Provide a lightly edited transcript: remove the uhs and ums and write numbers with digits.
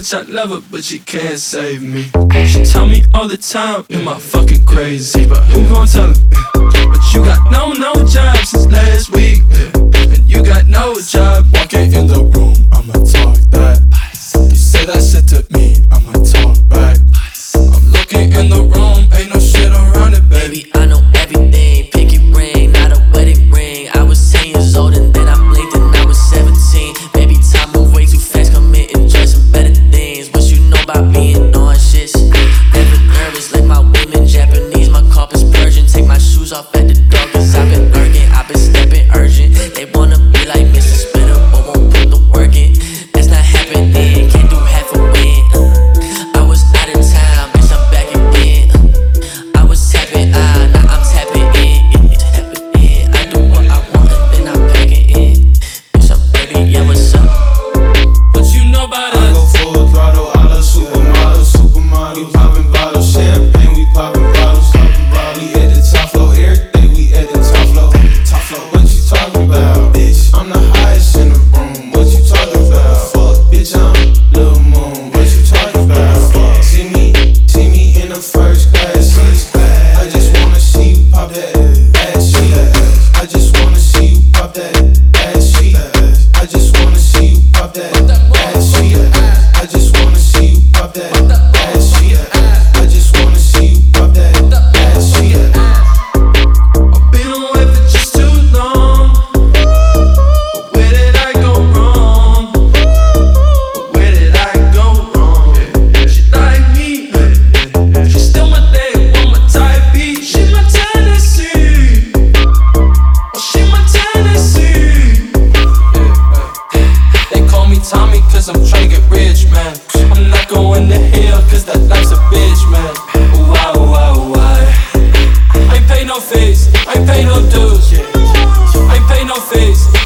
bitch, I love her, but she can't save me. She tell me all the time, am I fucking crazy? But who gon' tell her? But you got no job since last week, and you got no job. Walking in the room, I'ma talk that. You say that shit to me, I'ma talk back. I'm looking in the room, ain't no shit around it, baby. I know everything, pinky ring, not a wedding ring. I was 10 years old and then I blinked and I was 17. Baby, time move way too fast, committing just some better things. What you know about being on shits? Never nervous, like my women Japanese, my carpet's Persian. Take my shoes off at the door, cause I've been lurking, I've been stepping urgent. They wanna be like Mr. Spitter, but won't put the work in. That's not happening, can't do half a win. I was out of time, bitch, I'm back again. I was tapping out, now I'm tapping in. Tapping in, I do what I want and then I'm packing in. Bitch, I'm ready, yeah, what's up? What you know about I us? go full throttle, I love supermodel. We poppin' bottles, champagne, we poppin' bottles. We at the top floor, everything, we at the top floor. What you talking about, bitch? I'm the highest in the room. What you talking about? Fuck, bitch, I'm Lil Moon. What you talking about? See me in the first class. I just wanna see you pop that ass sheet. I just wanna see you pop that ass sheet. I just wanna see you pop that ass sheet. I just wanna see you pop that ass sheet. I just wanna see you pop that ass sheet. I've been away for just too long, but where did I go wrong? But where did I go wrong? She like me, she still my day, want my type beat. She my Tennessee, oh she my Tennessee. They call me Tommy cause I'm tryna get rich, man. I'm not going to hell cause that life's a bitch, man. Why? I ain't pay no fees, I ain't pay no dues, I ain't pay no fees,